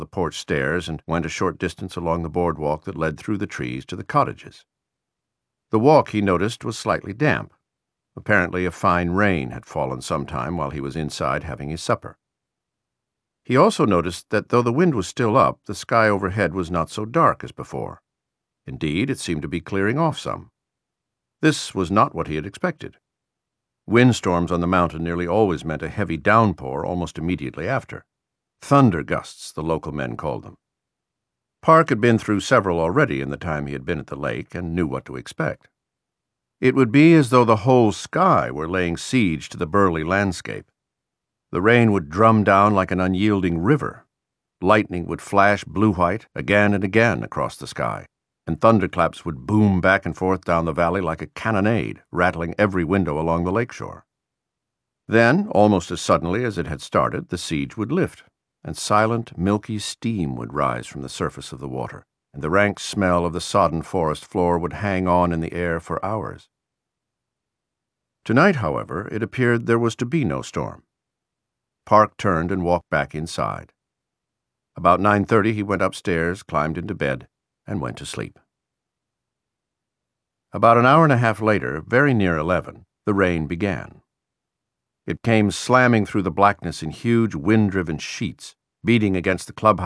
the porch stairs and went a short distance along the boardwalk that led through the trees to the cottages. The walk, he noticed, was slightly damp. Apparently a fine rain had fallen sometime while he was inside having his supper. He also noticed that though the wind was still up, the sky overhead was not so dark as before. Indeed, it seemed to be clearing off some. This was not what he had expected. Windstorms on the mountain nearly always meant a heavy downpour almost immediately after. Thunder gusts, the local men called them. Park had been through several already in the time he had been at the lake and knew what to expect. It would be as though the whole sky were laying siege to the Burley landscape. The rain would drum down like an unyielding river. Lightning would flash blue-white again and again across the sky, and thunderclaps would boom back and forth down the valley like a cannonade, rattling every window along the lakeshore. Then, almost as suddenly as it had started, the siege would lift, and silent, milky steam would rise from the surface of the water, and the rank smell of the sodden forest floor would hang on in the air for hours. Tonight, however, it appeared there was to be no storm. Park turned and walked back inside. About 9:30 he went upstairs, climbed into bed, and went to sleep. About an hour and a half later, very near 11, the rain began. It came slamming through the blackness in huge wind-driven sheets, beating against the clubhouse